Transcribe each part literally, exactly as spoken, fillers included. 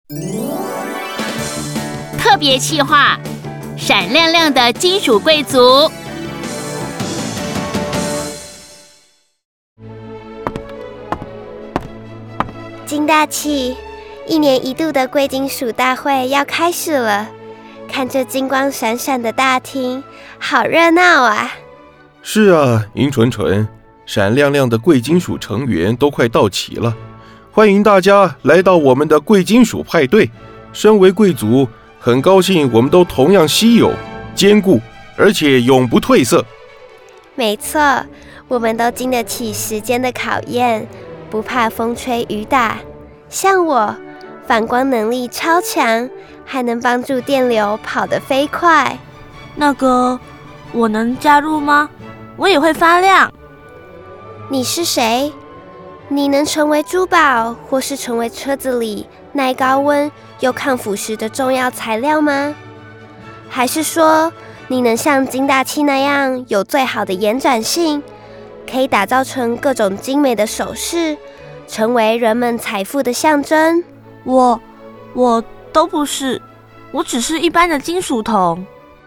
特别企划，闪亮亮的金属贵族。 金大器，一年一度的贵金属大会要开始了，看这金光闪闪的大厅，好热闹啊！ 是啊，银纯纯，闪亮亮的贵金属成员都快到齐了，欢迎大家来到我们的贵金属派对。身为贵族，很高兴我们都同样稀有、坚固，而且永不褪色。 没错，我们都经得起时间的考验，不怕风吹雨打。像我，反光能力超强，还能帮助电流跑得飞快。 那个，我能加入吗？我也会发亮。 你是谁？你能成为珠宝，或是成为车子里耐高温又抗腐蚀的重要材料吗？还是说，你能像金大器那样有最好的延展性，可以打造成各种精美的首饰，成为人们财富的象征？ 我，我都不是，我只是一般的金属铜。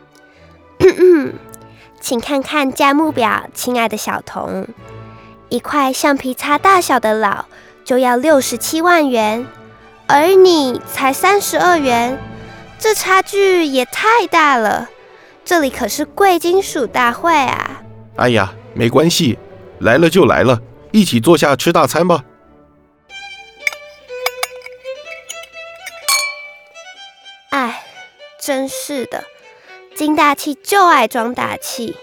请看看价目表，亲爱的小童，一块橡皮擦大小的铨就要六十七万元，而你才三十二元，这差距也太大了。这里可是贵金属大会啊！ 哎呀，没关系，来了就来了，一起坐下吃大餐吧。 哎，真是的，金大器就爱装大气。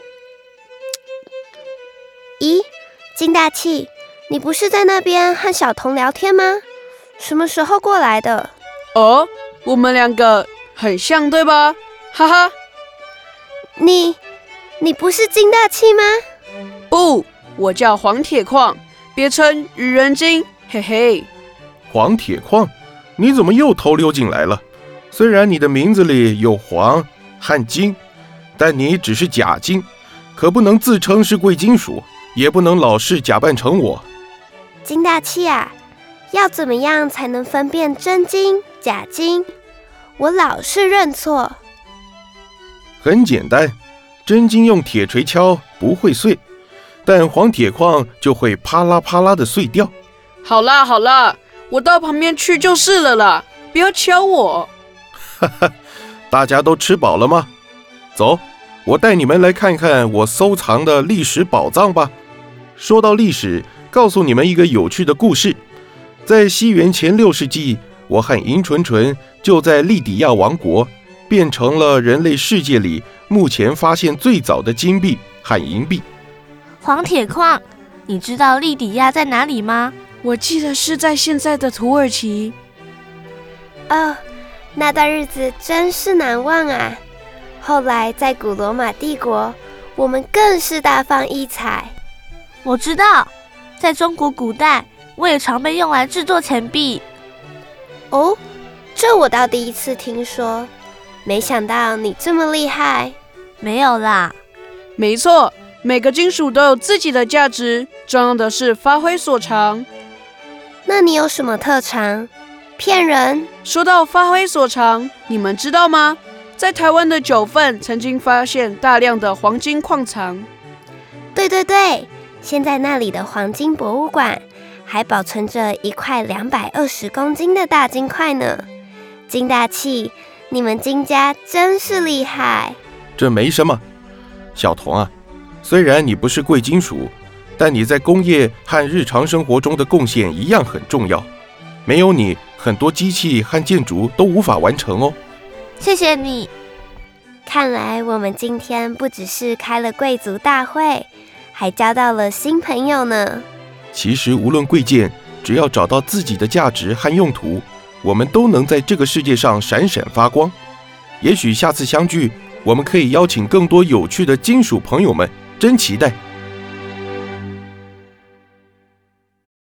咦，金大器，你不是在那边和小童聊天吗？什么时候过来的？ 哦，我们两个很像，对吧？哈哈。 你，你不是金大器吗？ 不，我叫黄铁矿，别称愚人金，嘿嘿。 黄铁矿，你怎么又偷溜进来了？虽然你的名字里有黄和金，但你只是假金，可不能自称是贵金属，也不能老是假扮成我。 金大器啊，要怎么样才能分辨真金假金？我老是认错。 很简单，真金用铁锤敲不会碎，但黄铁矿就会啪啦啪啦的碎掉。 好啦好啦，我到旁边去就是了啦，不要敲我。 哈哈，大家都吃饱了吗？走，我带你们来看看我收藏的历史宝藏吧。说到历史，告诉你们一个有趣的故事。在西元前六世纪，我和银纯纯就在利底亚王国变成了人类世界里目前发现最早的金币和银币。 黄铁矿，你知道利底亚在哪里吗？ 我记得是在现在的土耳其。 哦，那段日子真是难忘啊！后来在古罗马帝国，我们更是大放异彩。 我知道，在中国古代，我也常被用来制作钱币。 哦，这我倒第一次听说，没想到你这么厉害。 没有啦。 没错，每个金属都有自己的价值，重要的是发挥所长。 那你有什么特长？骗人？ 说到发挥所长，你们知道吗？在台湾的九份曾经发现大量的黄金矿藏。 对对对，现在那里的黄金博物馆还保存着一块两百二十公斤的大金块呢。金大器，你们金家真是厉害。 这没什么，小童啊，虽然你不是贵金属，但你在工业和日常生活中的贡献一样很重要。没有你，很多机器和建筑都无法完成哦。 谢谢你。 看来我们今天不只是开了贵族大会，还交到了新朋友呢。 其实无论贵贱，只要找到自己的价值和用途，我们都能在这个世界上闪闪发光。也许下次相聚，我们可以邀请更多有趣的金属朋友们，真期待。